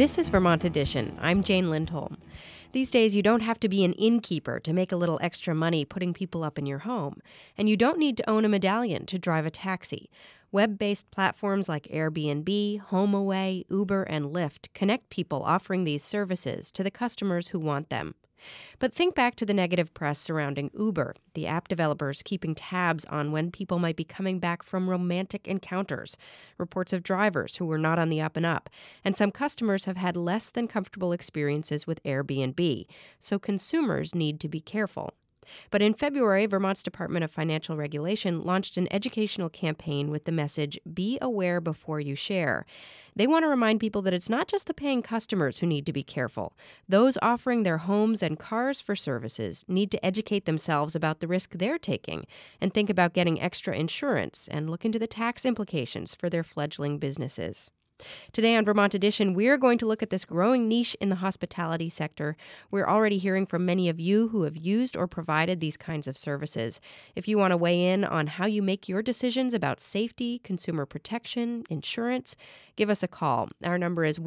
This is Vermont Edition. I'm Jane Lindholm. These days, you don't have to be an innkeeper to make a little extra money putting people up in your home. And you don't need to own a medallion to drive a taxi. Web-based platforms like Airbnb, HomeAway, Uber, and Lyft connect people offering these services to the customers who want them. But think back to the negative press surrounding Uber, the app developers keeping tabs on when people might be coming back from romantic encounters, reports of drivers who were not on the up and up, and some customers have had less than comfortable experiences with Airbnb, so consumers need to be careful. But in February, Vermont's Department of Financial Regulation launched an educational campaign with the message, "Be aware before you share." They want to remind people that it's not just the paying customers who need to be careful. Those offering their homes and cars for services need to educate themselves about the risk they're taking and think about getting extra insurance and look into the tax implications for their fledgling businesses. Today on Vermont Edition, we're going to look at this growing niche in the hospitality sector. We're already hearing from many of you who have used or provided these kinds of services. If you want to weigh in on how you make your decisions about safety, consumer protection, insurance, give us a call. Our number is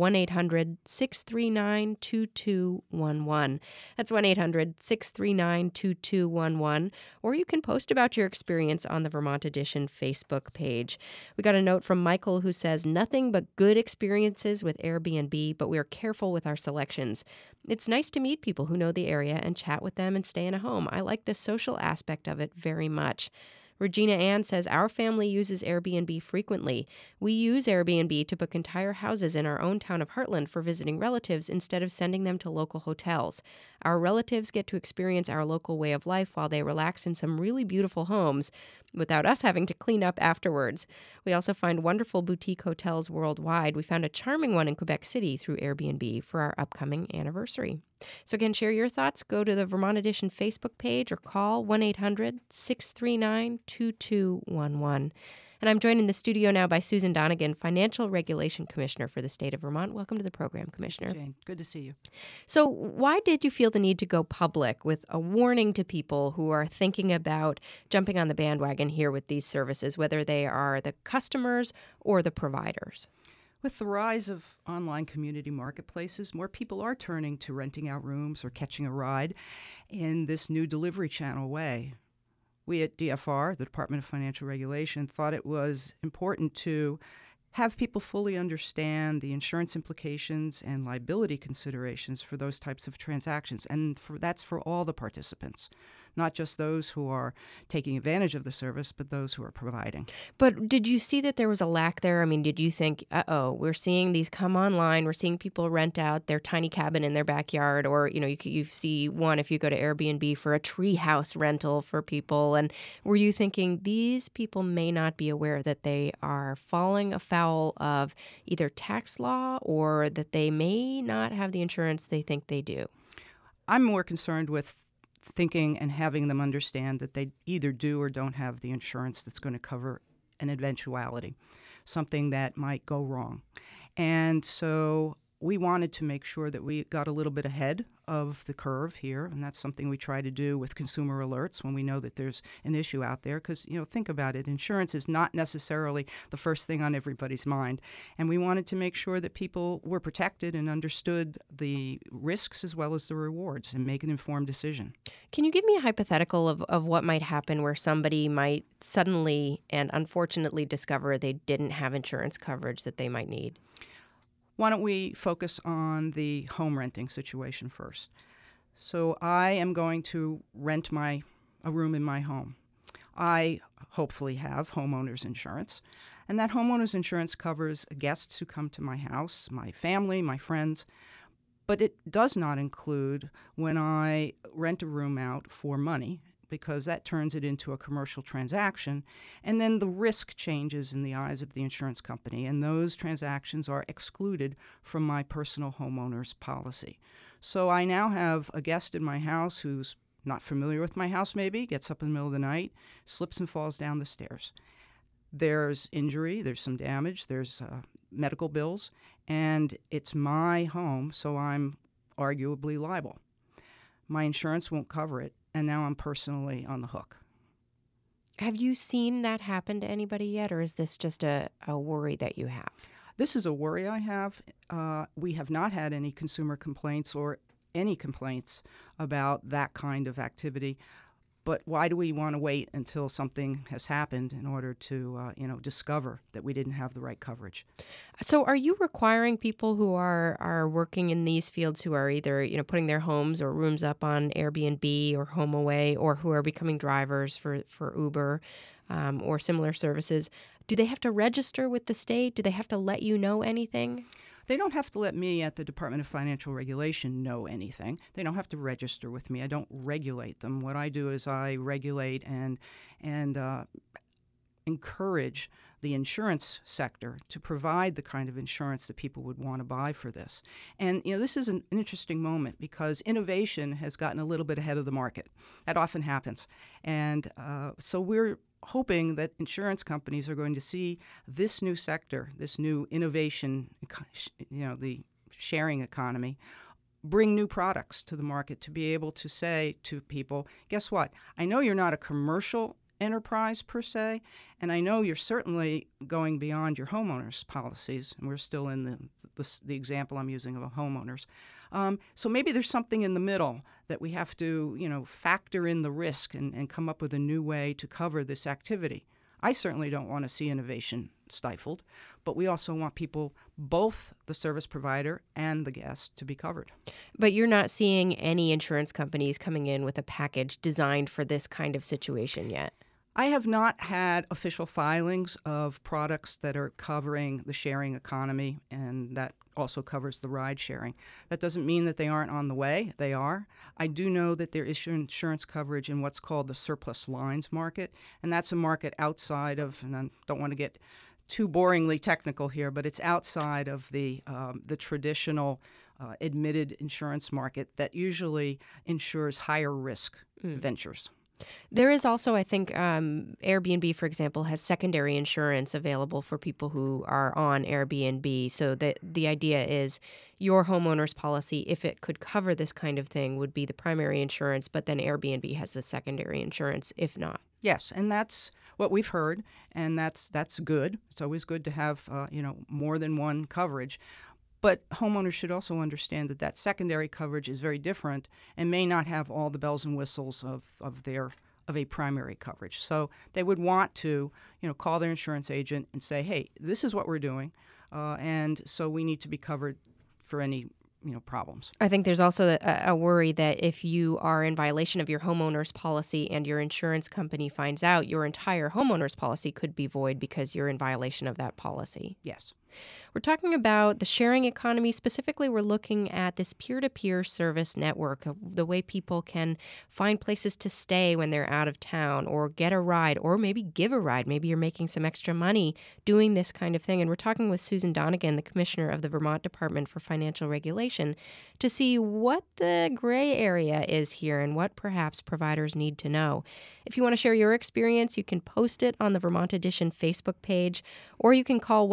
1-800-639-2211. That's 1-800-639-2211. Or you can post about your experience on the Vermont Edition Facebook page. We got a note from Michael who says, "Nothing but good experiences with Airbnb, but we are careful with our selections. It's nice to meet people who know the area and chat with them and stay in a home. I like the social aspect of it very much." Regina Ann says, "Our family uses Airbnb frequently. We use Airbnb to book entire houses in our own town of Heartland for visiting relatives instead of sending them to local hotels. Our relatives get to experience our local way of life while they relax in some really beautiful homes without us having to clean up afterwards. We also find wonderful boutique hotels worldwide. We found a charming one in Quebec City through Airbnb for our upcoming anniversary." So again, share your thoughts. Go to the Vermont Edition Facebook page or call 1-800-639-2211. And I'm joined in the studio now by Susan Donegan, Financial Regulation Commissioner for the state of Vermont. Welcome to the program, Commissioner. Jane, good to see you. So why did you feel the need to go public with a warning to people who are thinking about jumping on the bandwagon here with these services, whether they are the customers or the providers? With the rise of online community marketplaces, more people are turning to renting out rooms or catching a ride in this new delivery channel way. We at DFR, the Department of Financial Regulation, thought it was important to have people fully understand the insurance implications and liability considerations for those types of transactions. And that's for all the participants, not just those who are taking advantage of the service, but those who are providing. But did you see that there was a lack there? I mean, did you think, we're seeing these come online, we're seeing people rent out their tiny cabin in their backyard, or, you see one if you go to Airbnb for a tree house rental for people, and were you thinking these people may not be aware that they are falling afoul of either tax law or that they may not have the insurance they think they do? I'm more concerned with thinking and having them understand that they either do or don't have the insurance that's going to cover an eventuality, something that might go wrong. And so we wanted to make sure that we got a little bit ahead of the curve here, and that's something we try to do with consumer alerts when we know that there's an issue out there. Because, think about it, insurance is not necessarily the first thing on everybody's mind. And we wanted to make sure that people were protected and understood the risks as well as the rewards and make an informed decision. Can you give me a hypothetical of what might happen where somebody might suddenly and unfortunately discover they didn't have insurance coverage that they might need? Why don't we focus on the home renting situation first? So I am going to rent a room in my home. I hopefully have homeowner's insurance, and that homeowner's insurance covers guests who come to my house, my family, my friends, but it does not include when I rent a room out for money, because that turns it into a commercial transaction, and then the risk changes in the eyes of the insurance company, and those transactions are excluded from my personal homeowner's policy. So I now have a guest in my house who's not familiar with my house maybe, gets up in the middle of the night, slips and falls down the stairs. There's injury, there's some damage, there's medical bills, and it's my home, so I'm arguably liable. My insurance won't cover it, and now I'm personally on the hook. Have you seen that happen to anybody yet, or is this just a worry that you have? This is a worry I have. We have not had any consumer complaints or any complaints about that kind of activity. But why do we want to wait until something has happened in order to, discover that we didn't have the right coverage? So are you requiring people who are working in these fields, who are either, putting their homes or rooms up on Airbnb or HomeAway, or who are becoming drivers for Uber or similar services, do they have to register with the state? Do they have to let you know anything? They don't have to let me at the Department of Financial Regulation know anything. They don't have to register with me. I don't regulate them. What I do is I regulate and encourage the insurance sector to provide the kind of insurance that people would want to buy for this. And this is an interesting moment because innovation has gotten a little bit ahead of the market. That often happens, and so we're hoping that insurance companies are going to see this new sector, this new innovation, the sharing economy, bring new products to the market to be able to say to people, guess what? I know you're not a commercial enterprise per se, and I know you're certainly going beyond your homeowners policies, and we're still in the example I'm using of a homeowners. So maybe there's something in the middle that we have to, factor in the risk and come up with a new way to cover this activity. I certainly don't want to see innovation stifled, but we also want people, both the service provider and the guest, to be covered. But you're not seeing any insurance companies coming in with a package designed for this kind of situation yet? I have not had official filings of products that are covering the sharing economy, and that also covers the ride sharing. That doesn't mean that they aren't on the way. They are. I do know that there is insurance coverage in what's called the surplus lines market, and that's a market outside of, and I don't want to get too boringly technical here, but it's outside of the traditional admitted insurance market that usually insures higher risk ventures. There is also, I think, Airbnb, for example, has secondary insurance available for people who are on Airbnb. So the idea is your homeowner's policy, if it could cover this kind of thing, would be the primary insurance, but then Airbnb has the secondary insurance if not. Yes, and that's what we've heard, and that's good. It's always good to have more than one coverage. But homeowners should also understand that secondary coverage is very different and may not have all the bells and whistles of a primary coverage. So they would want to, call their insurance agent and say, hey, this is what we're doing, and so we need to be covered for any problems. I think there's also a worry that if you are in violation of your homeowner's policy and your insurance company finds out, your entire homeowner's policy could be void because you're in violation of that policy. Yes. We're talking about the sharing economy. Specifically, we're looking at this peer-to-peer service network, the way people can find places to stay when they're out of town or get a ride or maybe give a ride. Maybe you're making some extra money doing this kind of thing. And we're talking with Susan Donegan, the commissioner of the Vermont Department for Financial Regulation, to see what the gray area is here and what perhaps providers need to know. If you want to share your experience, you can post it on the Vermont Edition Facebook page, or you can call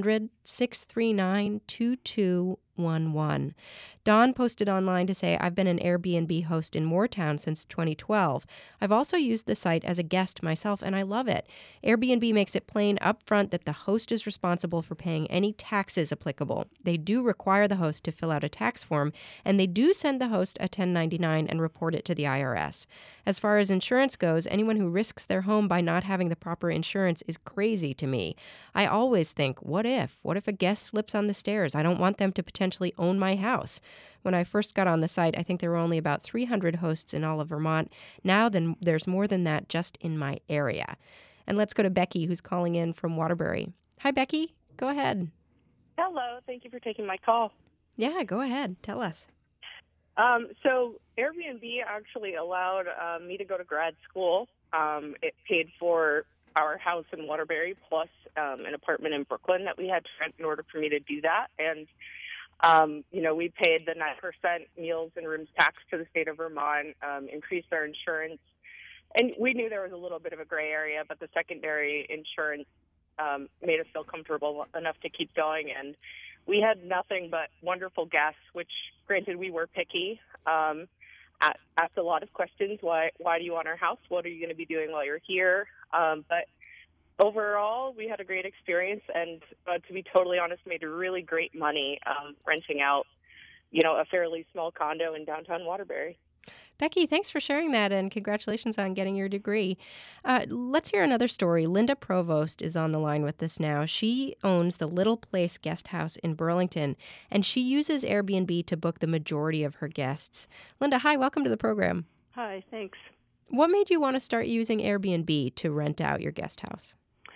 1-800-639-2211. Dawn posted online to say, I've been an Airbnb host in Moortown since 2012. I've also used the site as a guest myself, and I love it. Airbnb makes it plain up front that the host is responsible for paying any taxes applicable. They do require the host to fill out a tax form, and they do send the host a 1099 and report it to the IRS. As far as insurance goes, anyone who risks their home by not having the proper insurance is crazy to me. I always think, what if? What if a guest slips on the stairs? I don't want them to potentially own my house. When I first got on the site, I think there were only about 300 hosts in all of Vermont. Now there's more than that just in my area. And let's go to Becky, who's calling in from Waterbury. Hi, Becky. Go ahead. Hello. Thank you for taking my call. Yeah, go ahead. Tell us. So Airbnb actually allowed me to go to grad school. It paid for our house in Waterbury plus an apartment in Brooklyn that we had to rent in order for me to do that. And, we paid the 9% meals and rooms tax to the state of Vermont, increased our insurance. And we knew there was a little bit of a gray area, but the secondary insurance made us feel comfortable enough to keep going. And we had nothing but wonderful guests, which, granted, we were picky. Asked a lot of questions. Why do you want our house? What are you going to be doing while you're here? But Overall, we had a great experience, and to be totally honest, made really great money renting out, a fairly small condo in downtown Waterbury. Becky, thanks for sharing that, and congratulations on getting your degree. Let's hear another story. Linda Provost is on the line with us now. She owns the Little Place Guest House in Burlington, and she uses Airbnb to book the majority of her guests. Linda, hi, welcome to the program. Hi, thanks. What made you want to start using Airbnb to rent out your guest house?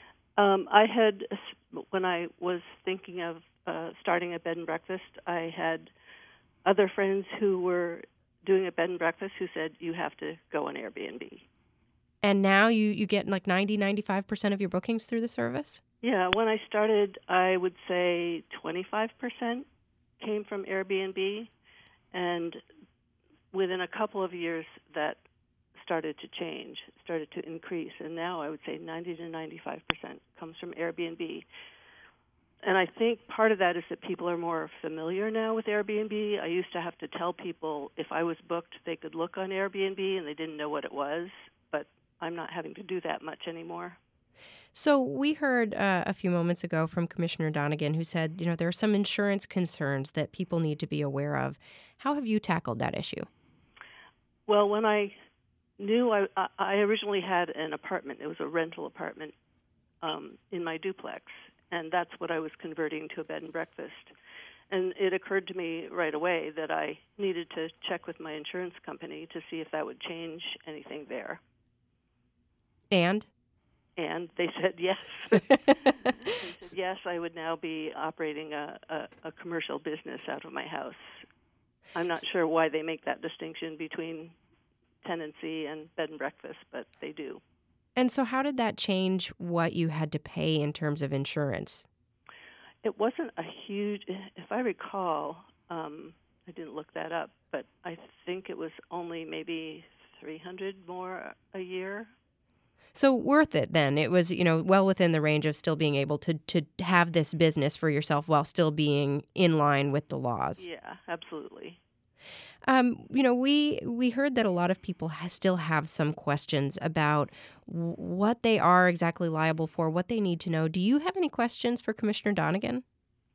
When I was thinking of starting a bed and breakfast, I had other friends who were doing a bed and breakfast who said, you have to go on Airbnb. And now you get like 95% of your bookings through the service? Yeah, when I started, I would say 25% came from Airbnb, and within a couple of years that started to increase, and now I would say 90 to 95% comes from Airbnb. And I think part of that is that people are more familiar now with Airbnb. I used to have to tell people if I was booked, they could look on Airbnb, and they didn't know what it was, but I'm not having to do that much anymore. So we heard a few moments ago from Commissioner Donegan, who said, there are some insurance concerns that people need to be aware of. How have you tackled that issue? Well, when I knew I originally had an apartment. It was a rental apartment in my duplex, and that's what I was converting to a bed and breakfast. And it occurred to me right away that I needed to check with my insurance company to see if that would change anything there. And they said yes. They said yes, I would now be operating a commercial business out of my house. I'm not sure why they make that distinction between tenancy and bed and breakfast, but they do. And so how did that change what you had to pay in terms of insurance? It wasn't a huge, if I recall, I didn't look that up, but I think it was only maybe $300 more a year. So worth it then. It was, well within the range of still being able to have this business for yourself while still being in line with the laws. Yeah, absolutely. We heard that a lot of people still have some questions about what they are exactly liable for, what they need to know. Do you have any questions for Commissioner Donegan?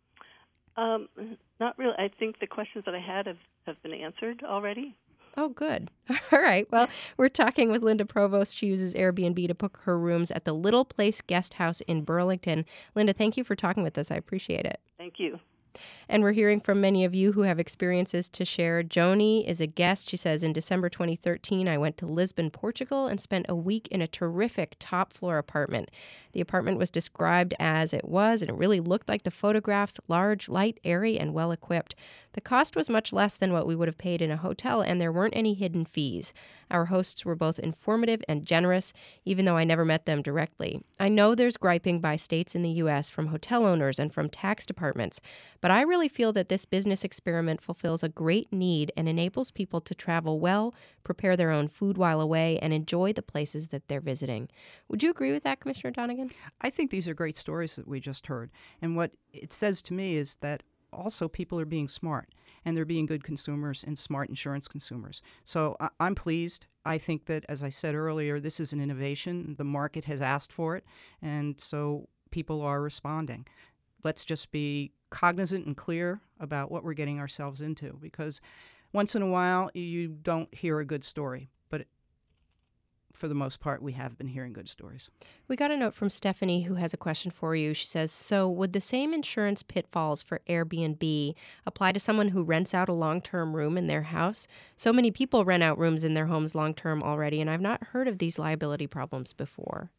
Not really. I think the questions that I had have been answered already. Oh, good. All right. Well, we're talking with Linda Provost. She uses Airbnb to book her rooms at the Little Place Guest House in Burlington. Linda, thank you for talking with us. I appreciate it. Thank you. And we're hearing from many of you who have experiences to share. Joni is a guest. She says, in December 2013, I went to Lisbon, Portugal, and spent a week in a terrific top-floor apartment. The apartment was described as it was, and it really looked like the photographs, large, light, airy, and well-equipped. The cost was much less than what we would have paid in a hotel, and there weren't any hidden fees. Our hosts were both informative and generous, even though I never met them directly. I know there's griping by states in the U.S. from hotel owners and from tax departments, but I really feel that this business experiment fulfills a great need and enables people to travel well, prepare their own food while away, and enjoy the places that they're visiting. Would you agree with that, Commissioner Donegan? I think these are great stories that we just heard. And what it says to me is that also people are being smart, and they're being good consumers and smart insurance consumers. So I'm pleased. I think that, as I said earlier, this is an innovation. The market has asked for it, and so people are responding. Let's just be cognizant and clear about what we're getting ourselves into, because once in a while you don't hear a good story, but for the most part, we have been hearing good stories. We got a note from Stephanie who has a question for you. She says, so would the same insurance pitfalls for Airbnb apply to someone who rents out a long-term room in their house? So many people rent out rooms in their homes long-term already, and I've not heard of these liability problems before.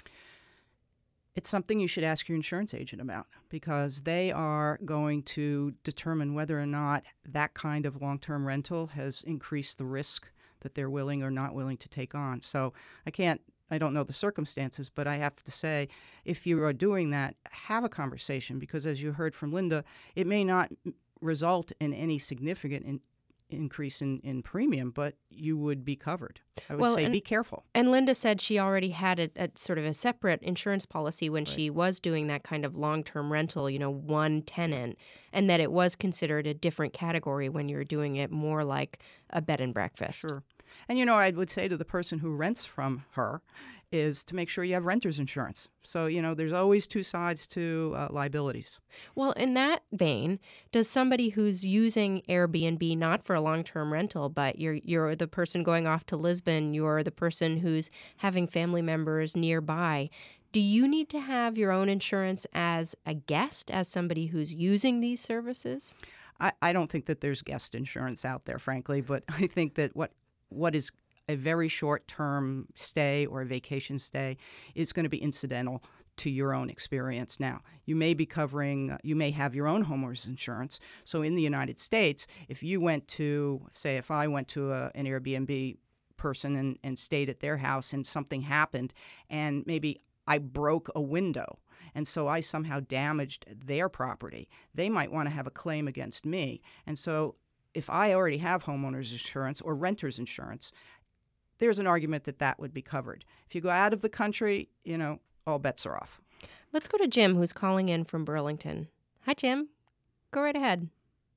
It's something you should ask your insurance agent about, because they are going to determine whether or not that kind of long-term rental has increased the risk that they're willing or not willing to take on. So I don't know the circumstances, but I have to say, if you are doing that, have a conversation, because as you heard from Linda, it may not result in any significant increase in premium, but you would be covered. I would say be careful. And Linda said she already had a sort of a separate insurance policy when she was doing that kind of long-term rental, one tenant, and that it was considered a different category when you're doing it more like a bed and breakfast. Sure. And, I would say to the person who rents from her, is to make sure you have renter's insurance. So, there's always two sides to liabilities. Well, in that vein, does somebody who's using Airbnb not for a long-term rental, but you're the person going off to Lisbon, you're the person who's having family members nearby, do you need to have your own insurance as a guest, as somebody who's using these services? I don't think that there's guest insurance out there, frankly, but I think that what is a very short-term stay or a vacation stay is going to be incidental to your own experience. Now, you may have your own homeowner's insurance. So in the United States, if I went to an Airbnb person and stayed at their house and something happened and maybe I broke a window and so I somehow damaged their property, they might want to have a claim against me. And so if I already have homeowner's insurance or renter's insurance, there's an argument that would be covered. If you go out of the country, all bets are off. Let's go to Jim, who's calling in from Burlington. Hi, Jim. Go right ahead.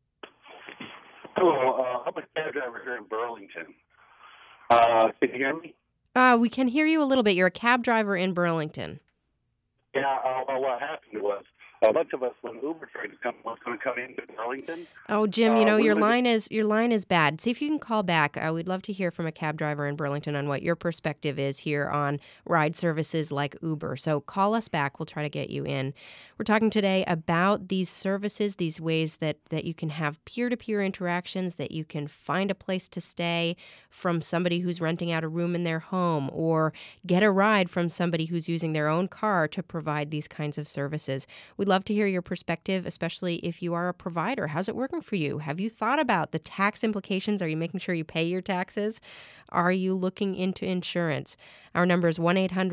Hello. I'm a cab driver here in Burlington. Can you hear me? We can hear you a little bit. You're a cab driver in Burlington. Yeah. Well, what happened was a bunch of us, when Uber was going to come into Burlington. Oh, Jim, your line is bad. See if you can call back. We'd love to hear from a cab driver in Burlington on what your perspective is here on ride services like Uber. So call us back. We'll try to get you in. We're talking today about these services, these ways that you can have peer-to-peer interactions, that you can find a place to stay from somebody who's renting out a room in their home, or get a ride from somebody who's using their own car to provide these kinds of services. We'd love to hear your perspective, especially if you are a provider. How's it working for you? Have you thought about the tax implications? Are you making sure you pay your taxes? Are you looking into insurance? Our number is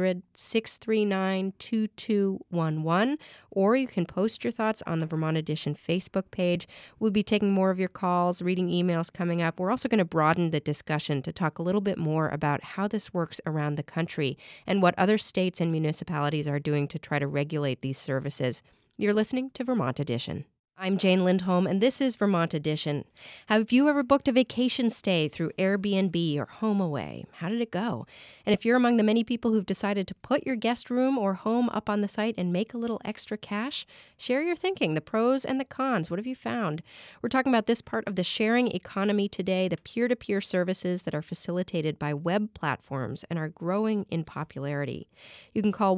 1-800-639-2211, or you can post your thoughts on the Vermont Edition Facebook page. We'll be taking more of your calls, reading emails coming up. We're also going to broaden the discussion to talk a little bit more about how this works around the country and what other states and municipalities are doing to try to regulate these services. You're listening to Vermont Edition. I'm Jane Lindholm, and this is Vermont Edition. Have you ever booked a vacation stay through Airbnb or HomeAway? How did it go? And if you're among the many people who've decided to put your guest room or home up on the site and make a little extra cash, share your thinking, the pros and the cons. What have you found? We're talking about this part of the sharing economy today, the peer-to-peer services that are facilitated by web platforms and are growing in popularity. You can call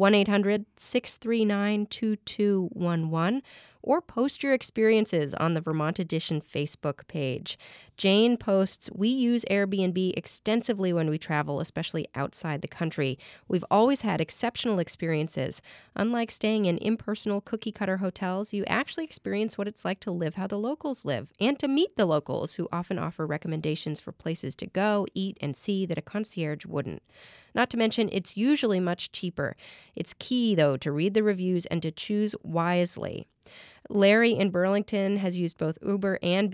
1-800-639-2211 or post your experiences on the Vermont Edition Facebook page. Jane posts, "We use Airbnb extensively when we travel, especially outside the country. We've always had exceptional experiences. Unlike staying in impersonal cookie-cutter hotels, you actually experience what it's like to live how the locals live and to meet the locals who often offer recommendations for places to go, eat, and see that a concierge wouldn't. Not to mention, it's usually much cheaper. It's key, though, to read the reviews and to choose wisely." Larry in Burlington has used both Uber and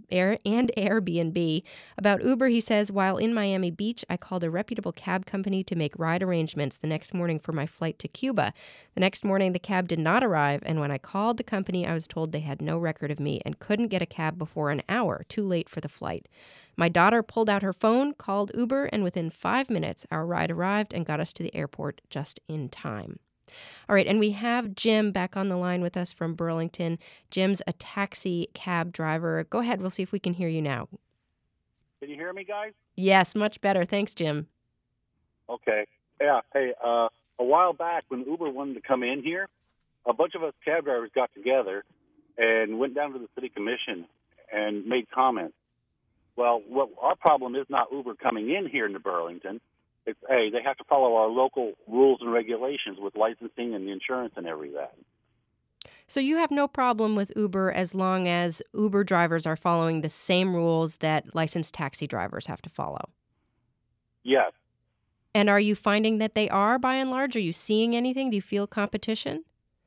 Airbnb. About Uber, he says, "While in Miami Beach, I called a reputable cab company to make ride arrangements the next morning for my flight to Cuba. The next morning, the cab did not arrive, and when I called the company, I was told they had no record of me and couldn't get a cab before an hour, too late for the flight. My daughter pulled out her phone, called Uber, and within 5 minutes, our ride arrived and got us to the airport just in time." All right, and we have Jim back on the line with us from Burlington. Jim's a taxi cab driver. Go ahead, we'll see if we can hear you now. Can you hear me, guys? Yes, much better. Thanks, Jim. Okay. Yeah. Hey, a while back when Uber wanted to come in here, a bunch of us cab drivers got together and went down to the city commission and made comments. Well, our problem is not Uber coming in here into Burlington. It's, they have to follow our local rules and regulations with licensing and insurance and everything. So you have no problem with Uber as long as Uber drivers are following the same rules that licensed taxi drivers have to follow? Yes. And are you finding that they are, by and large? Are you seeing anything? Do you feel competition?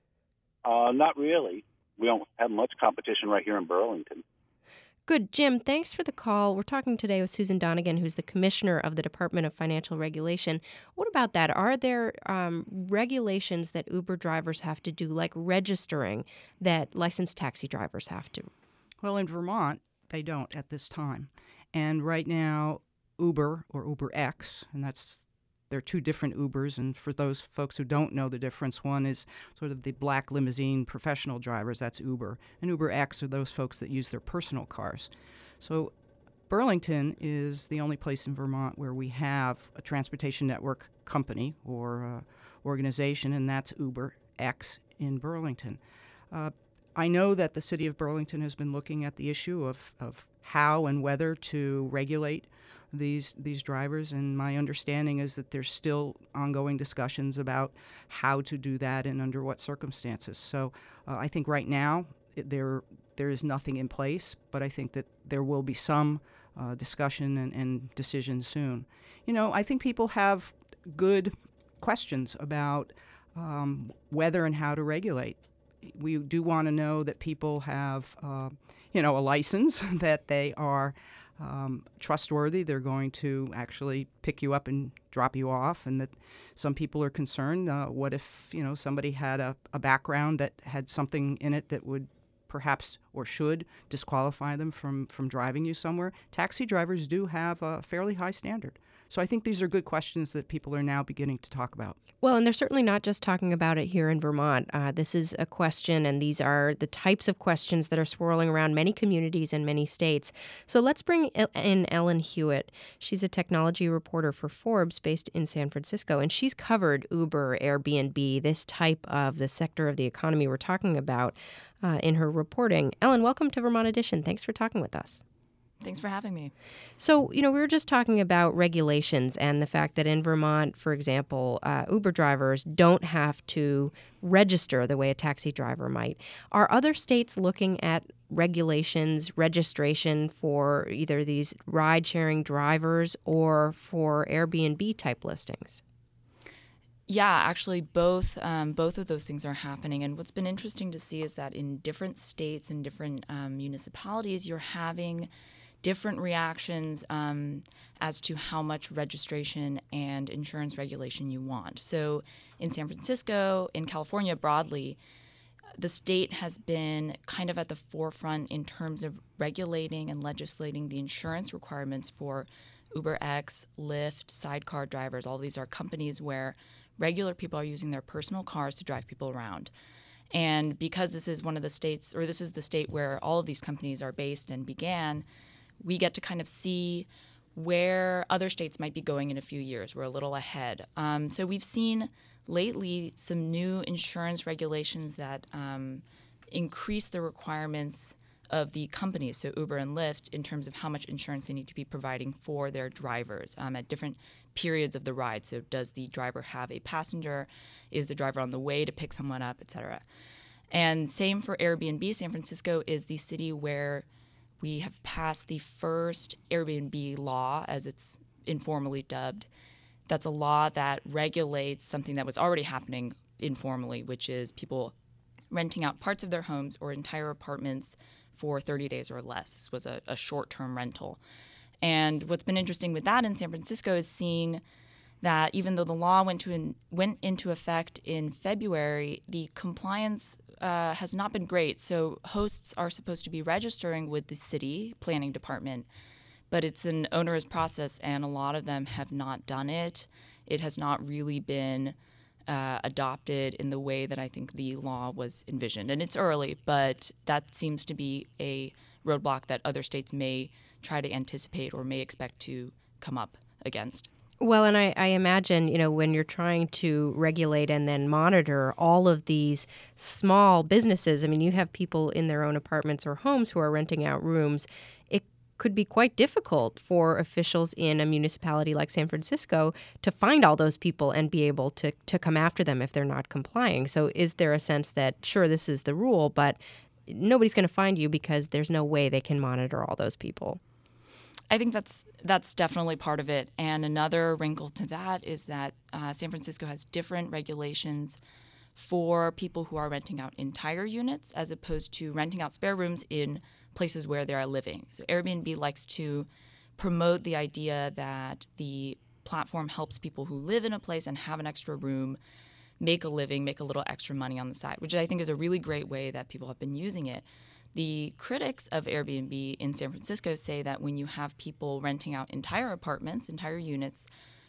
Not really. We don't have much competition right here in Burlington. Good. Jim, thanks for the call. We're talking today with Susan Donegan, who's the Commissioner of the Department of Financial Regulation. What about that? Are there regulations that Uber drivers have to do, like registering, that licensed taxi drivers have to? Well, in Vermont, they don't at this time. And right now, Uber or UberX, and that's there are two different Ubers, and for those folks who don't know the difference, one is sort of the black limousine professional drivers, that's Uber, and Uber X are those folks that use their personal cars. So Burlington is the only place in Vermont where we have a transportation network company or organization, and that's Uber X in Burlington. I know that the city of Burlington has been looking at the issue of how and whether to regulate these drivers, and my understanding is that there's still ongoing discussions about how to do that and under what circumstances. So I think right now there is nothing in place, but I think that there will be some discussion and decision soon. I think people have good questions about whether and how to regulate. We do want to know that people have, a license, that they are trustworthy, they're going to actually pick you up and drop you off, and that some people are concerned, what if, somebody had a background that had something in it that would perhaps or should disqualify them from driving you somewhere. Taxi drivers do have a fairly high standard. So I think these are good questions that people are now beginning to talk about. Well, and they're certainly not just talking about it here in Vermont. This is a question, and these are the types of questions that are swirling around many communities and many states. So let's bring in Ellen Hewitt. She's a technology reporter for Forbes based in San Francisco, and she's covered Uber, Airbnb, this type of the sector of the economy we're talking about in her reporting. Ellen, welcome to Vermont Edition. Thanks for talking with us. Thanks for having me. So, we were just talking about regulations and the fact that in Vermont, for example, Uber drivers don't have to register the way a taxi driver might. Are other states looking at regulations, registration for either these ride-sharing drivers or for Airbnb type listings? Yeah, actually, both of those things are happening. And what's been interesting to see is that in different states and different municipalities, you're having different reactions as to how much registration and insurance regulation you want. So in San Francisco, in California broadly, the state has been kind of at the forefront in terms of regulating and legislating the insurance requirements for UberX, Lyft, sidecar drivers. All these are companies where regular people are using their personal cars to drive people around. And because this is one of the states, or this is the state where all of these companies are based and began, we get to kind of see where other states might be going in a few years. We're a little ahead. So we've seen lately some new insurance regulations that increase the requirements of the companies, so Uber and Lyft, in terms of how much insurance they need to be providing for their drivers at different periods of the ride. So does the driver have a passenger? Is the driver on the way to pick someone up, et cetera? And same for Airbnb. San Francisco is the city where we have passed the first Airbnb law, as it's informally dubbed. That's a law that regulates something that was already happening informally, which is people renting out parts of their homes or entire apartments for 30 days or less. This was a short-term rental. And what's been interesting with that in San Francisco is seeing that even though the law went into effect in February, the compliance has not been great. So hosts are supposed to be registering with the city planning department, but it's an onerous process, and a lot of them have not done it. It has not really been adopted in the way that I think the law was envisioned. And it's early, but that seems to be a roadblock that other states may try to anticipate or may expect to come up against. Well, and I imagine, when you're trying to regulate and then monitor all of these small businesses, you have people in their own apartments or homes who are renting out rooms. It could be quite difficult for officials in a municipality like San Francisco to find all those people and be able to come after them if they're not complying. So is there a sense that, sure, this is the rule, but nobody's going to find you because there's no way they can monitor all those people? I think that's definitely part of it. And another wrinkle to that is that San Francisco has different regulations for people who are renting out entire units as opposed to renting out spare rooms in places where they are living. So Airbnb likes to promote the idea that the platform helps people who live in a place and have an extra room make a living, make a little extra money on the side, which I think is a really great way that people have been using it. The critics of Airbnb in San Francisco say that when you have people renting out entire apartments, entire units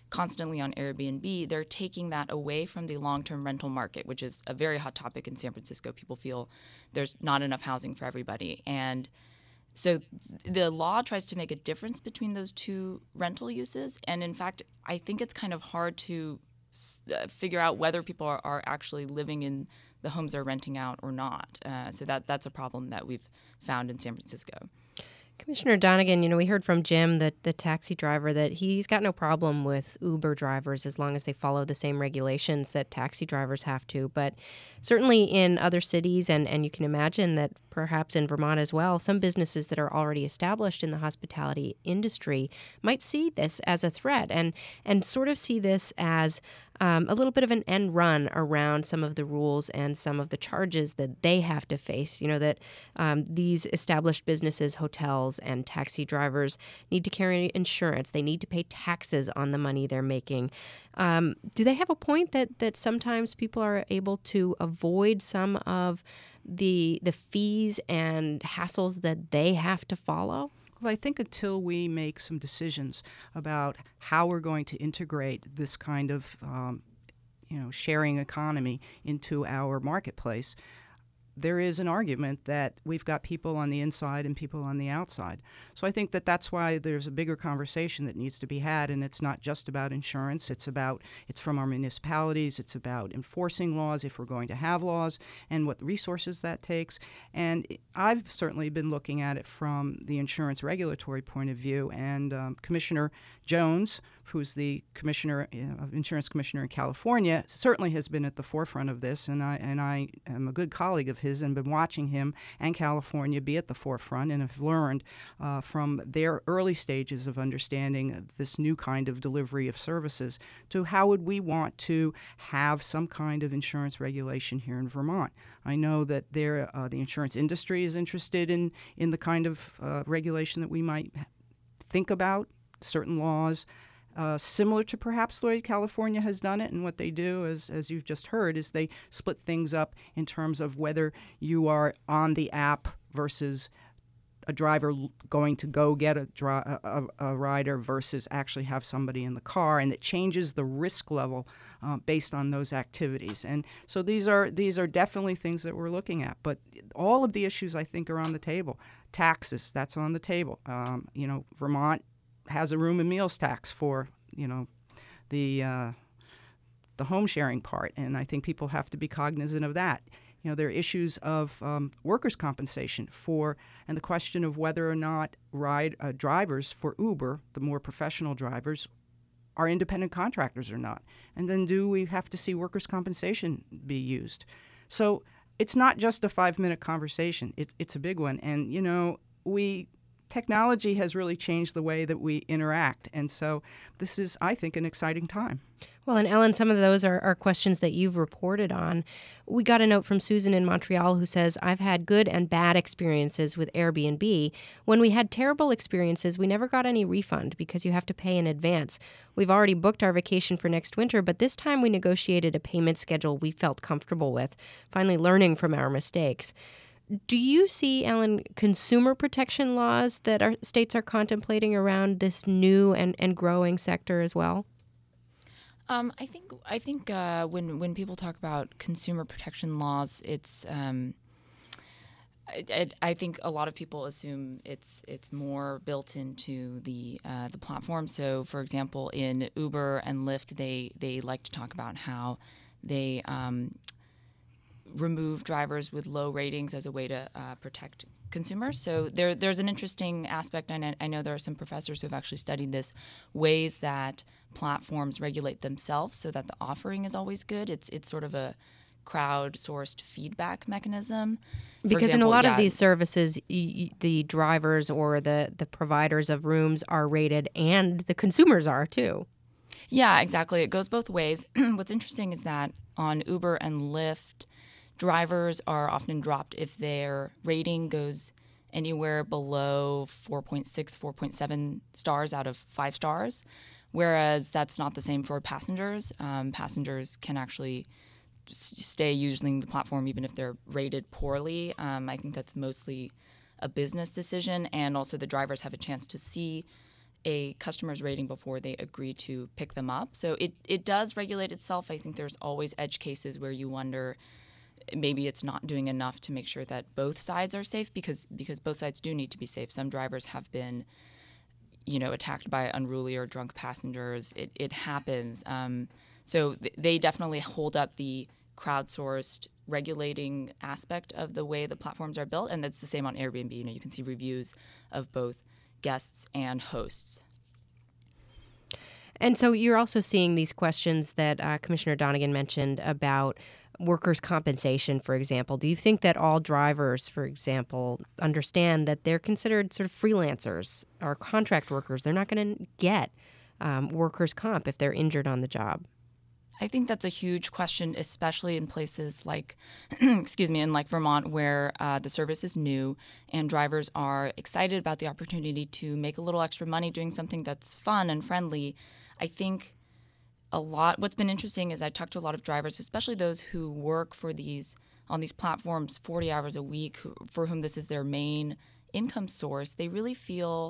constantly on Airbnb, they're taking that away from the long-term rental market, which is a very hot topic in San Francisco. People feel there's not enough housing for everybody. And so the law tries to make a difference between those two rental uses. And in fact, I think it's kind of hard to figure out whether people are actually living in the homes they're renting out or not. So that's a problem that we've found in San Francisco. Commissioner Donegan, we heard from Jim, the taxi driver, that he's got no problem with Uber drivers as long as they follow the same regulations that taxi drivers have to. But certainly in other cities, and you can imagine that perhaps in Vermont as well, some businesses that are already established in the hospitality industry might see this as a threat and sort of see this as a little bit of an end run around some of the rules and some of the charges that they have to face. That these established businesses, hotels, and taxi drivers need to carry insurance. They need to pay taxes on the money they're making. Do they have a point that sometimes people are able to avoid some of the fees and hassles that they have to follow? Well, I think until we make some decisions about how we're going to integrate this kind of, sharing economy into our marketplace, there is an argument that we've got people on the inside and people on the outside. So I think that's why there's a bigger conversation that needs to be had, and it's not just about insurance. It's from our municipalities. It's about enforcing laws if we're going to have laws, and what resources that takes. And I've certainly been looking at it from the insurance regulatory point of view, and Commissioner Jones, who's the insurance commissioner in California, certainly has been at the forefront of this, and I am a good colleague of his and been watching him and California be at the forefront, and have learned from their early stages of understanding this new kind of delivery of services to how would we want to have some kind of insurance regulation here in Vermont. I know that the insurance industry is interested in the kind of regulation that we might think about, certain laws. Similar to perhaps the way California has done it, and what they do, as you've just heard, is they split things up in terms of whether you are on the app versus a driver going to go get a rider versus actually have somebody in the car, and it changes the risk level based on those activities. And so these are definitely things that we're looking at. But all of the issues, I think, are on the table. Taxes, that's on the table. Vermont has a room and meals tax for the home sharing part, and I think people have to be cognizant of that. There are issues of workers' compensation and the question of whether or not drivers for Uber, the more professional drivers, are independent contractors or not. And then do we have to see workers' compensation be used? So it's not just a 5-minute conversation. It's a big one. And, technology has really changed the way that we interact. And so this is, I think, an exciting time. Well, and Ellen, some of those are questions that you've reported on. We got a note from Susan in Montreal who says, I've had good and bad experiences with Airbnb. When we had terrible experiences, we never got any refund because you have to pay in advance. We've already booked our vacation for next winter, but this time we negotiated a payment schedule we felt comfortable with, finally learning from our mistakes. Do you see, Ellen, consumer protection laws that our states are contemplating around this new and growing sector as well? I think when people talk about consumer protection laws, it's I think a lot of people assume it's more built into the platform. So, for example, in Uber and Lyft, they like to talk about how they remove drivers with low ratings as a way to protect consumers. So there's an interesting aspect, and I know there are some professors who have actually studied this, ways that platforms regulate themselves so that the offering is always good. It's sort of a crowd-sourced feedback mechanism. Because in a lot of these services, the drivers or the providers of rooms are rated, and the consumers are too. Yeah, exactly. It goes both ways. What's interesting is that on Uber and Lyft, drivers are often dropped if their rating goes anywhere below 4.6, 4.7 stars out of 5 stars, whereas that's not the same for passengers. Passengers can actually stay using the platform even if they're rated poorly. I think that's mostly a business decision, and also the drivers have a chance to see a customer's rating before they agree to pick them up. So it does regulate itself. I think there's always edge cases where you wonder maybe it's not doing enough to make sure that both sides are safe, because both sides do need to be safe. Some drivers have been, attacked by unruly or drunk passengers. It happens. So they definitely hold up the crowdsourced regulating aspect of the way the platforms are built, and that's the same on Airbnb. You can see reviews of both guests and hosts. And so you're also seeing these questions that Commissioner Donegan mentioned about workers' compensation, for example. Do you think that all drivers, for example, understand that they're considered sort of freelancers or contract workers? They're not going to get workers' comp if they're injured on the job. I think that's a huge question, especially in places like, like Vermont, where the service is new and drivers are excited about the opportunity to make a little extra money doing something that's fun and friendly. I think what's been interesting is I talked to a lot of drivers, especially those who work on these platforms 40 hours a week, for whom this is their main income source. They really feel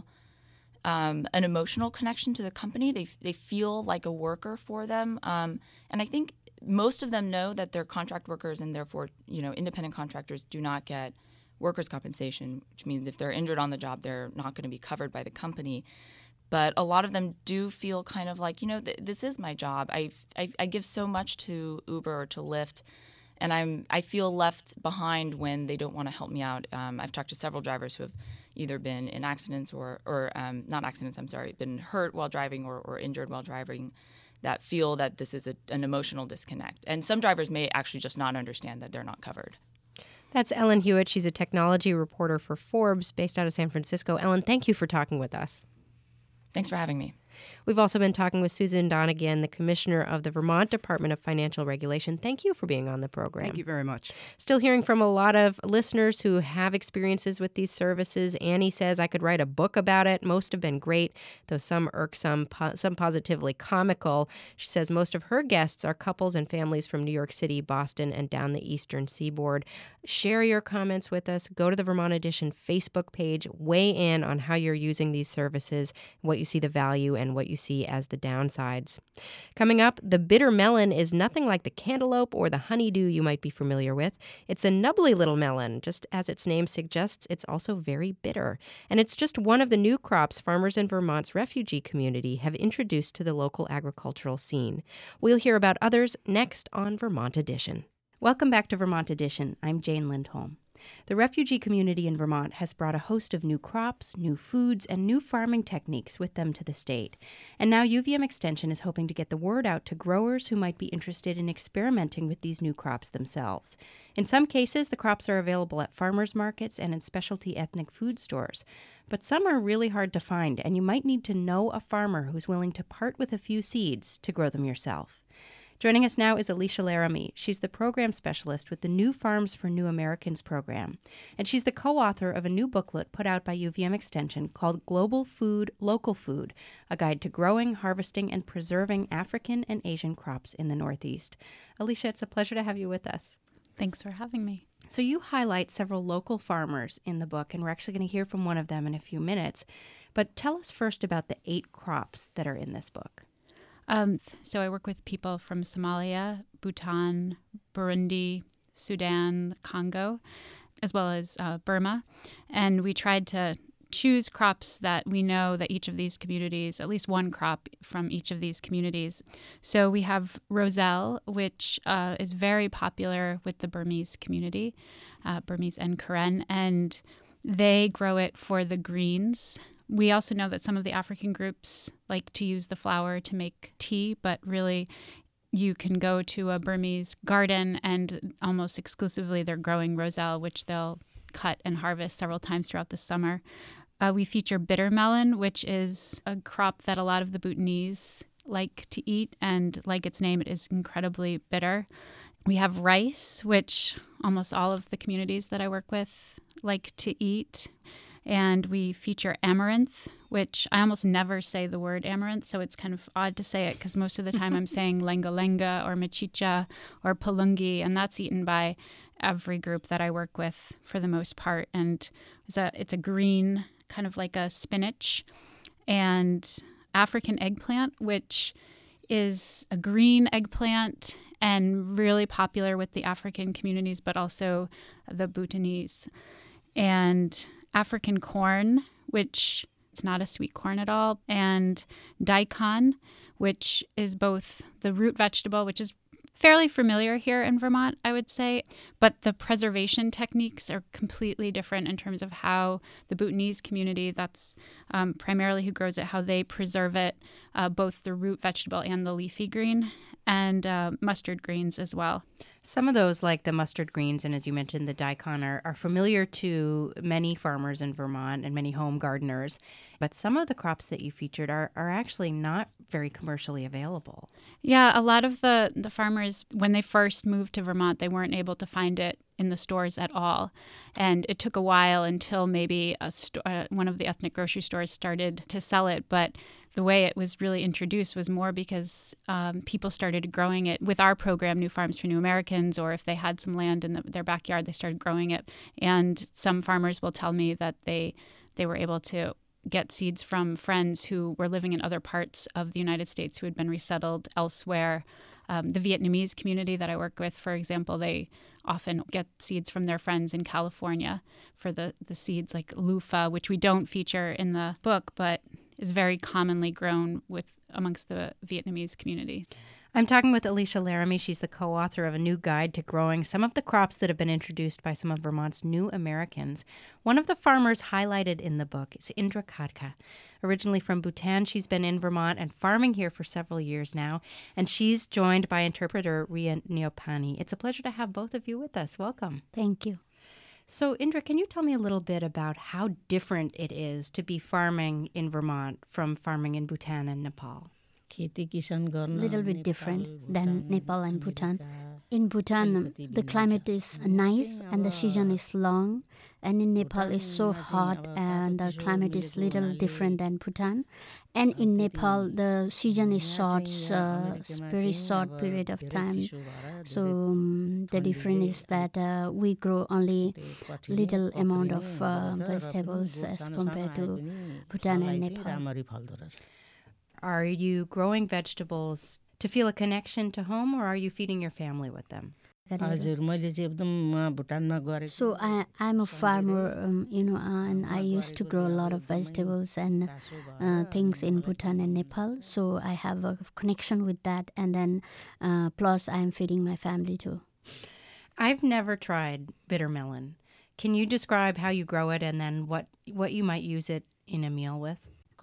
an emotional connection to the company. They feel like a worker for them. And I think most of them know that they're contract workers, and therefore, independent contractors do not get workers' compensation, which means if they're injured on the job, they're not going to be covered by the company. But a lot of them do feel kind of like, this is my job. I give so much to Uber or to Lyft, and I feel left behind when they don't want to help me out. I've talked to several drivers who have either been in accidents or not accidents, been hurt while driving or injured while driving, that feel that this is an emotional disconnect. And some drivers may actually just not understand that they're not covered. That's Ellen Hewitt. She's a technology reporter for Forbes based out of San Francisco. Ellen, thank you for talking with us. Thanks for having me. We've also been talking with Susan Donegan, the commissioner of the Vermont Department of Financial Regulation. Thank you for being on the program. Thank you very much. Still hearing from a lot of listeners who have experiences with these services. Annie says, I could write a book about it. Most have been great, though some irksome, some positively comical. She says most of her guests are couples and families from New York City, Boston, and down the eastern seaboard. Share your comments with us. Go to the Vermont Edition Facebook page. Weigh in on how you're using these services, what you see the value, and what you see as the downsides. Coming up, the bitter melon is nothing like the cantaloupe or the honeydew you might be familiar with. It's a nubbly little melon. Just as its name suggests, it's also very bitter. And it's just one of the new crops farmers in Vermont's refugee community have introduced to the local agricultural scene. We'll hear about others next on Vermont Edition. Welcome back to Vermont Edition. I'm Jane Lindholm. The refugee community in Vermont has brought a host of new crops, new foods, and new farming techniques with them to the state. And now UVM Extension is hoping to get the word out to growers who might be interested in experimenting with these new crops themselves. In some cases, the crops are available at farmers markets and in specialty ethnic food stores. But some are really hard to find, and you might need to know a farmer who's willing to part with a few seeds to grow them yourself. Joining us now is Alicia Laramie. She's the program specialist with the New Farms for New Americans program. And she's the co-author of a new booklet put out by UVM Extension called Global Food, Local Food, a guide to growing, harvesting, and preserving African and Asian crops in the Northeast. Alicia, it's a pleasure to have you with us. Thanks for having me. So you highlight several local farmers in the book, and we're actually going to hear from one of them in a few minutes. But tell us first about the 8 crops that are in this book. So I work with people from Somalia, Bhutan, Burundi, Sudan, Congo, as well as Burma. And we tried to choose crops that we know that each of these communities, at least one crop from each of these communities. So we have roselle, which is very popular with the Burmese community, Burmese and Karen, and they grow it for the greens. We also know that some of the African groups like to use the flower to make tea, but really you can go to a Burmese garden and almost exclusively they're growing roselle, which they'll cut and harvest several times throughout the summer. We feature bitter melon, which is a crop that a lot of the Bhutanese like to eat, and like its name, it is incredibly bitter. We have rice, which almost all of the communities that I work with like to eat. And we feature amaranth, which I almost never say the word amaranth, so it's kind of odd to say it because most of the time I'm saying lenga-lenga or machicha or palungi, and that's eaten by every group that I work with for the most part. And it's a green, kind of like a spinach. and African eggplant, which is a green eggplant and really popular with the African communities, but also the Bhutanese. And African corn, which it's not a sweet corn at all, and daikon, which is both the root vegetable, which is fairly familiar here in Vermont, I would say, but the preservation techniques are completely different in terms of how the Bhutanese community, that's primarily who grows it, how they preserve it, both the root vegetable and the leafy green, and mustard greens as well. Some of those, like the mustard greens and, as you mentioned, the daikon, are familiar to many farmers in Vermont and many home gardeners. But some of the crops that you featured are actually not very commercially available. Yeah, a lot of the farmers, when they first moved to Vermont, they weren't able to find it in the stores at all. And it took a while until maybe one of the ethnic grocery stores started to sell it. But the way it was really introduced was more because people started growing it with our program, New Farms for New Americans, or if they had some land in their backyard, they started growing it. And some farmers will tell me that they were able to get seeds from friends who were living in other parts of the United States who had been resettled elsewhere. The Vietnamese community that I work with, for example, they often get seeds from their friends in California for the seeds like loofah, which we don't feature in the book, but is very commonly grown amongst the Vietnamese community. I'm talking with Alicia Laramie. She's the co-author of a new guide to growing some of the crops that have been introduced by some of Vermont's new Americans. One of the farmers highlighted in the book is Indra Khadka. Originally from Bhutan, she's been in Vermont and farming here for several years now, and she's joined by interpreter Ria Neopani. It's a pleasure to have both of you with us. Welcome. Thank you. So, Indra, can you tell me a little bit about how different it is to be farming in Vermont from farming in Bhutan and Nepal? Little bit different than Nepal and Bhutan. In Bhutan, the climate is nice and the season is long, and in Nepal it's so hot and the climate is little different than Bhutan. And in Nepal, the season is short, very short period of time. So the difference is that we grow only little amount of vegetables as compared to Bhutan and Nepal. Are you growing vegetables to feel a connection to home, or are you feeding your family with them? So I'm a farmer, and I used to grow a lot of vegetables and things in Bhutan and Nepal. So I have a connection with that, and then plus I'm feeding my family too. I've never tried bitter melon. Can you describe how you grow it and then what you might use it in a meal with?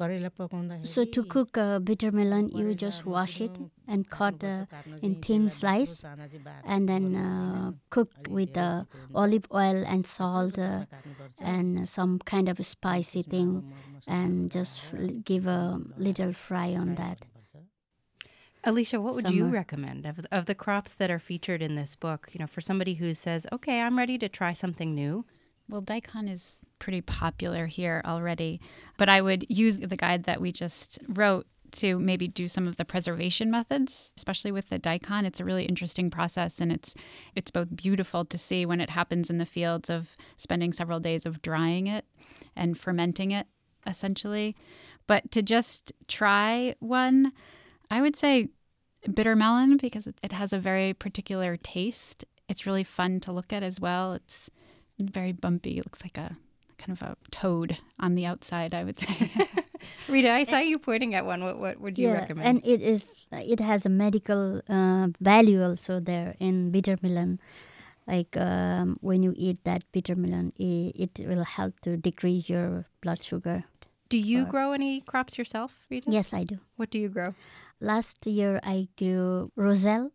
So to cook bitter melon, you just wash it and cut in thin slice, and then cook with olive oil and salt and some kind of spicy thing, and just give a little fry on that. Alicia, what would you recommend of the crops that are featured in this book? For somebody who says, "Okay, I'm ready to try something new." Well, daikon is pretty popular here already, but I would use the guide that we just wrote to maybe do some of the preservation methods, especially with the daikon. It's a really interesting process, and it's both beautiful to see when it happens in the fields of spending several days of drying it and fermenting it, essentially. But to just try one, I would say bitter melon, because it has a very particular taste. It's really fun to look at as well. It's very bumpy. It looks like a kind of a toad on the outside, I would say. Rita, I saw you pointing at one. What would you recommend? And it has a medical value also there in bitter melon. Like when you eat that bitter melon, it will help to decrease your blood sugar. Do you grow any crops yourself, Rita? Yes, I do. What do you grow? Last year I grew roselle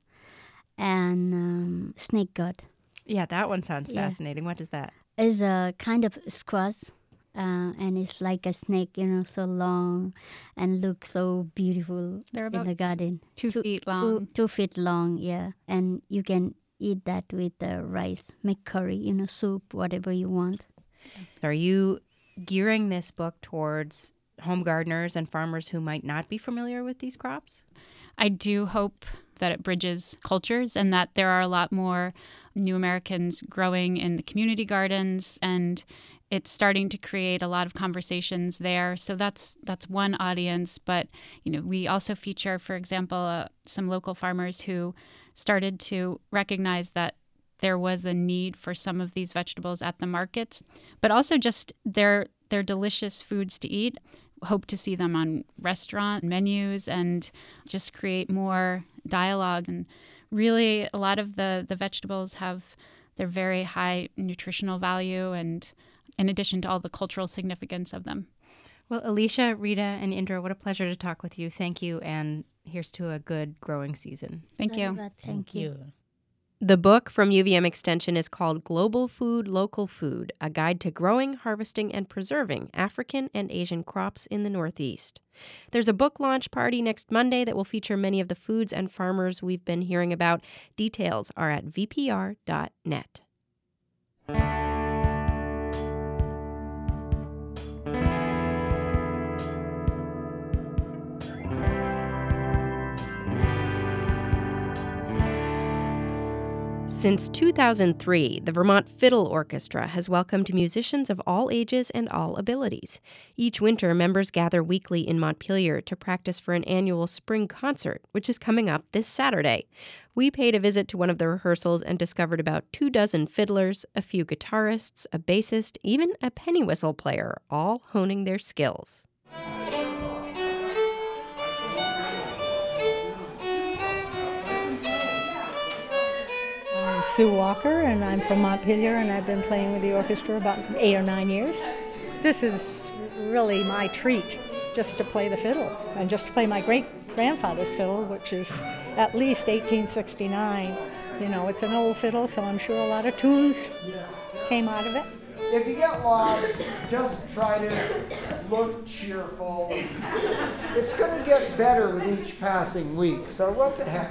and snake gourd. Yeah, that one sounds fascinating. What is that? It's a kind of squash, and it's like a snake, so long and looks so beautiful. They're about in the garden. 2 feet long. 2 feet long, yeah. And you can eat that with rice, make curry, soup, whatever you want. Are you gearing this book towards home gardeners and farmers who might not be familiar with these crops? I do hope that it bridges cultures and that there are a lot more new Americans growing in the community gardens, and it's starting to create a lot of conversations there. So that's one audience. But we also feature, for example, some local farmers who started to recognize that there was a need for some of these vegetables at the markets, but also just they're delicious foods to eat. Hope to see them on restaurant menus and just create more dialogue. And really, a lot of the vegetables have their very high nutritional value, and in addition to all the cultural significance of them. Well, Alicia, Rita, and Indra, what a pleasure to talk with you. Thank you, and here's to a good growing season. Thank you. Thank you. The book from UVM Extension is called Global Food, Local Food, A Guide to Growing, Harvesting, and Preserving African and Asian Crops in the Northeast. There's a book launch party next Monday that will feature many of the foods and farmers we've been hearing about. Details are at vpr.net. Since 2003, the Vermont Fiddle Orchestra has welcomed musicians of all ages and all abilities. Each winter, members gather weekly in Montpelier to practice for an annual spring concert, which is coming up this Saturday. We paid a visit to one of the rehearsals and discovered about 24 fiddlers, a few guitarists, a bassist, even a penny whistle player, all honing their skills. Sue Walker, and I'm from Montpelier, and I've been playing with the orchestra about 8 or 9 years. This is really my treat, just to play the fiddle, and just to play my great-grandfather's fiddle, which is at least 1869. It's an old fiddle, so I'm sure a lot of tunes came out of it. If you get lost, just try to look cheerful. It's going to get better with each passing week, so what the heck?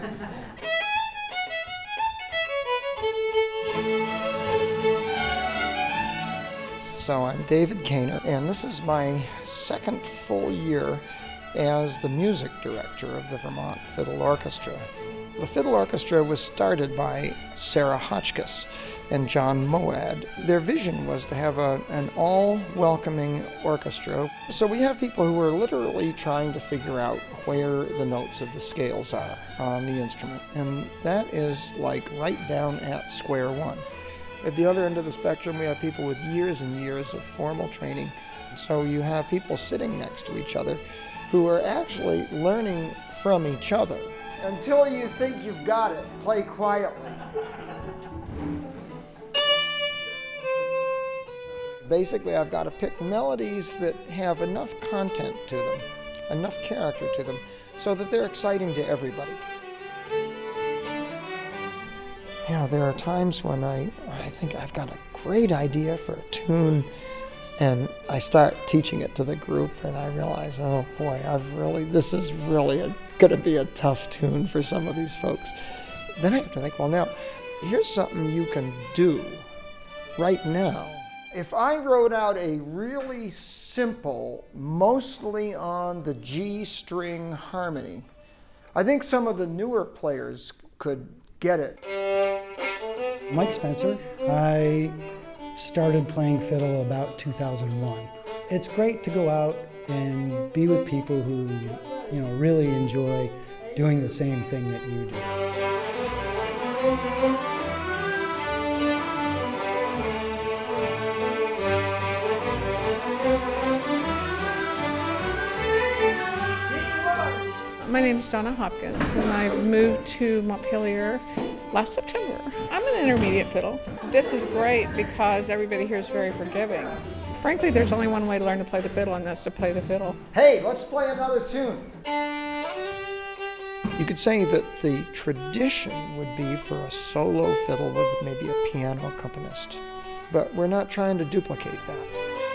So I'm David Kaner, and this is my second full year as the music director of the Vermont Fiddle Orchestra. The Fiddle Orchestra was started by Sarah Hotchkiss and John Moad. Their vision was to have an all-welcoming orchestra. So we have people who are literally trying to figure out where the notes of the scales are on the instrument, and that is like right down at square one. At the other end of the spectrum, we have people with years and years of formal training. So you have people sitting next to each other who are actually learning from each other. Until you think you've got it, play quietly. Basically, I've got to pick melodies that have enough content to them, enough character to them, so that they're exciting to everybody. There are times when I think I've got a great idea for a tune, and I start teaching it to the group, and I realize, oh boy, this is really going to be a tough tune for some of these folks. Then I have to think, well, now, here's something you can do right now. If I wrote out a really simple, mostly on the G string harmony, I think some of the newer players could get it. Mike Spencer. I started playing fiddle about 2001. It's great to go out and be with people who, really enjoy doing the same thing that you do. My name is Donna Hopkins, and I moved to Montpelier last September. I'm an intermediate fiddle. This is great because everybody here is very forgiving. Frankly, there's only one way to learn to play the fiddle, and that's to play the fiddle. Hey, let's play another tune. You could say that the tradition would be for a solo fiddle with maybe a piano accompanist, but we're not trying to duplicate that.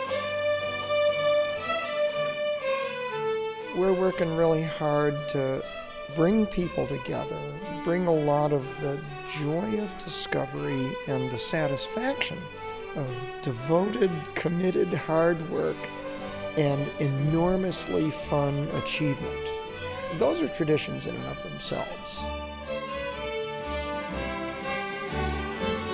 We're working really hard to bring people together, bring a lot of the joy of discovery and the satisfaction of devoted, committed hard work and enormously fun achievement. Those are traditions in and of themselves.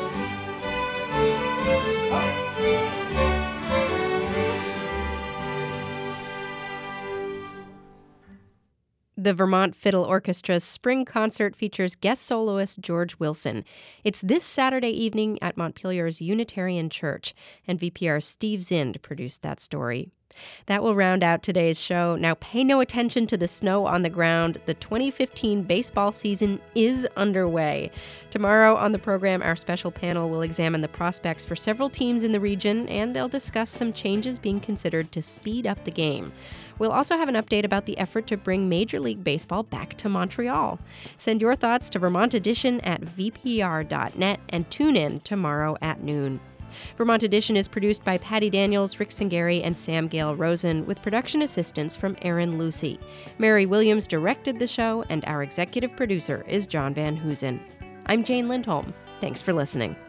The Vermont Fiddle Orchestra's spring concert features guest soloist George Wilson. It's this Saturday evening at Montpelier's Unitarian Church, and VPR's Steve Zind produced that story. That will round out today's show. Now pay no attention to the snow on the ground. The 2015 baseball season is underway. Tomorrow on the program, our special panel will examine the prospects for several teams in the region, and they'll discuss some changes being considered to speed up the game. We'll also have an update about the effort to bring Major League Baseball back to Montreal. Send your thoughts to Vermont Edition at vpr.net and tune in tomorrow at noon. Vermont Edition is produced by Patty Daniels, Rick Singari, and Sam Gale Rosen, with production assistance from Aaron Lucy. Mary Williams directed the show, and our executive producer is John Van Hoosen. I'm Jane Lindholm. Thanks for listening.